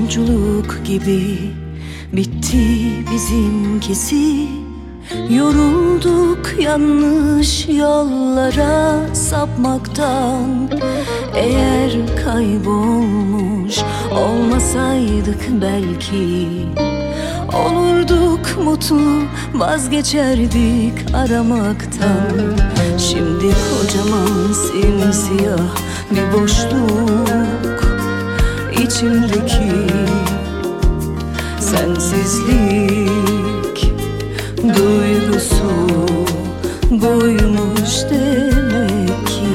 yolculuk gibi bitti bizimkisi. Yorulduk yanlış yollara sapmaktan. Eğer kaybolmuş olmasaydık belki olurduk mutlu, vazgeçerdik aramaktan. Şimdi kocaman simsiyah bir boşluk içimdeki sensizlik duygusu buymuş demek ki.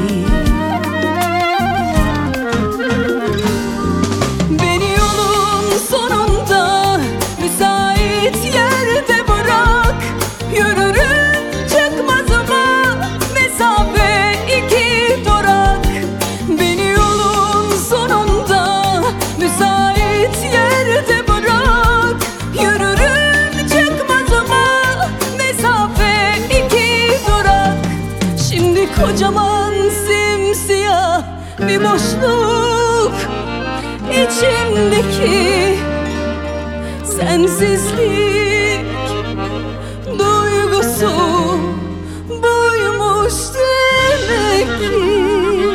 Beni yolun sonunda müsait yerde bırak. Yürürüm çıkmazıma mesafe 2 durak. Beni yolun sonunda müsait yerde bırak. Yürürüm çıkmazıma mesafe 2 durak. Şimdi kocaman simsiyah bir boşluk içimdeki sensizlik duygusu buymuş demek ki.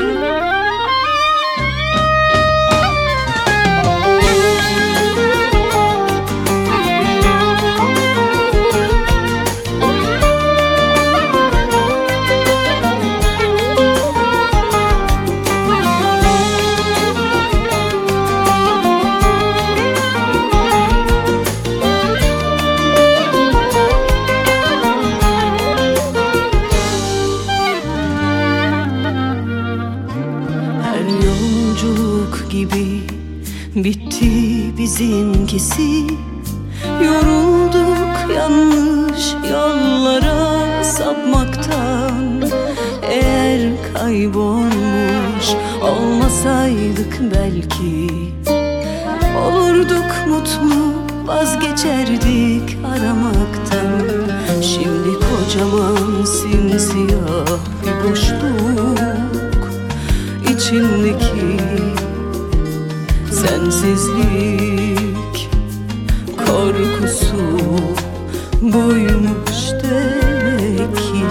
Yolculuk gibi bitti bizimkisi. Yorulduk yanlış yollara sapmaktan. Eğer kaybolmuş olmasaydık belki olurduk mutlu, vazgeçerdik aramaktan. Şimdi kocaman simsiyah bir boşluk içimdeki sensizlik korkusu buymuş demek ki.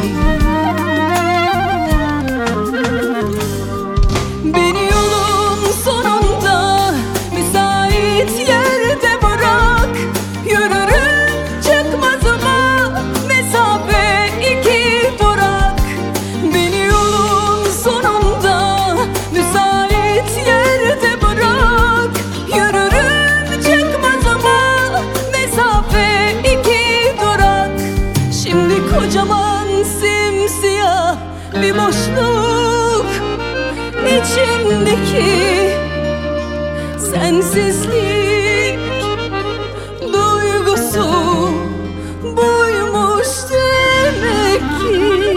Beni yolun sonunda müsait yerde bırak. Yürürüm çıkmazıma mesafe 2 durak. Beni yolun sonunda müsait yerde bırak. Yürürüm çıkmazıma mesafe 2 durak. Şimdi kocaman simsiyah bir boşluk içimdeki sensizlik duygusu buymuş demek ki.